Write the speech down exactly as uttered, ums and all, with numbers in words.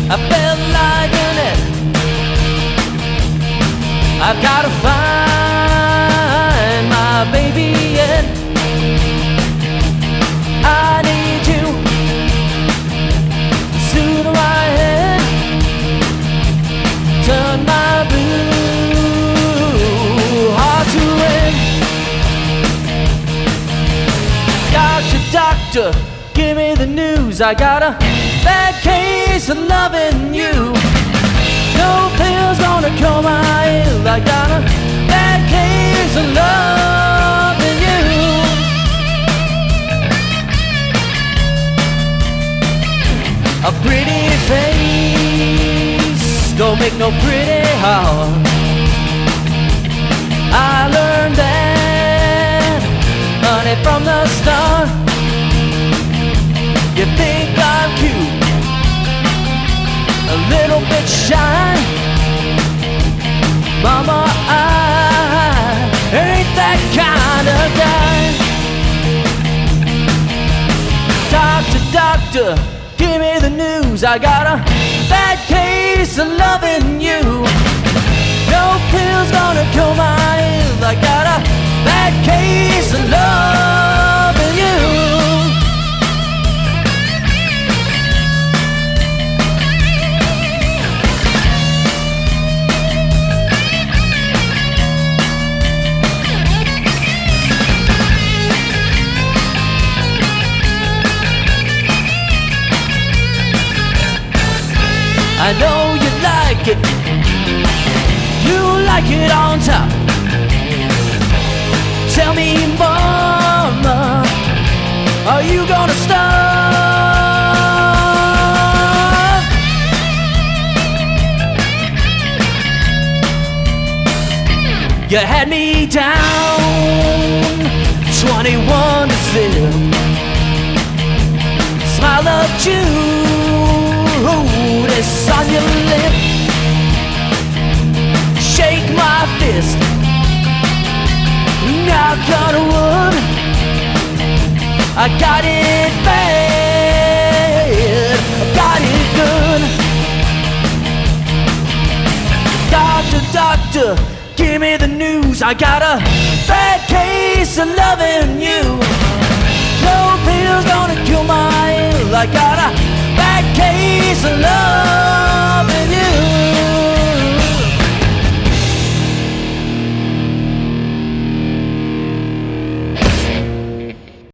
I felt like an it. I've gotta find my baby yet. I need you, soothe my head, turn my blue heart to red. Doctor, doctor, give me the news. I got a bad case of loving you. No pills gonna cure my ill. I got a bad case of loving you. A pretty face don't make no pretty heart. I learned that, honey, from the start. You think I'm cute, a little bit shy, mama, I ain't that kind of guy. Doctor, doctor, give me the news. I got a bad case of loving you. No pills gonna cure my ill. I got a bad case of loving you. I know you like it, you like it on top. Tell me, mama, are you gonna stop? You had me down, twenty-one to zip. Smile of Judas on your lip. Shake my fist, knock on wood. I got it bad, I got it good. Doctor, doctor, give me the news. I got a bad case of loving you. No pills gonna cure my ill. I got a bad